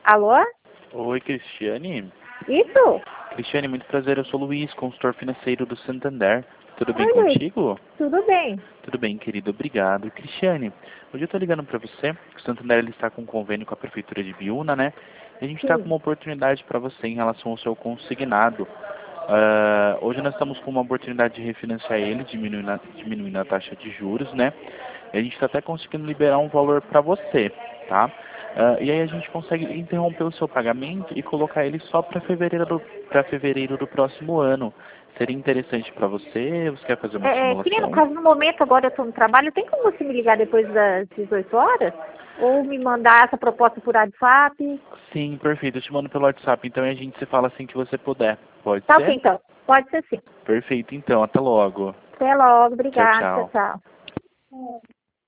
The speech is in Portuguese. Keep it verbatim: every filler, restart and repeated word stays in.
Alô? Oi, Cristiane. Isso? Cristiane, muito prazer. Eu sou o Luiz, consultor financeiro do Santander. Tudo bem Oi, Luiz. contigo? Tudo bem. Tudo bem, querido. Obrigado. Cristiane, hoje eu estou ligando para você. O Santander ele está com um convênio com a Prefeitura de Biúna, né? E a gente está com Sim. uma oportunidade para você em relação ao seu consignado. Uh, hoje nós estamos com uma oportunidade de refinanciar ele, diminuindo a, diminuindo a taxa de juros, né? E a gente está até conseguindo liberar um valor para você, tá? Uh, e aí a gente consegue interromper o seu pagamento e colocar ele só para fevereiro, do, para fevereiro do próximo ano. Seria interessante para você? Você quer fazer uma É, é, queria, no simulação? caso, no momento agora eu estou no trabalho, tem como você me ligar depois das dezoito horas? Ou me mandar essa proposta por WhatsApp? Sim, perfeito. Eu te mando pelo WhatsApp, então e a gente se fala assim que você puder. Pode Tá ok, ser? então. Pode ser sim. Perfeito, então. Até logo. Até logo. Tchau, Obrigada. Tchau, tchau. tchau.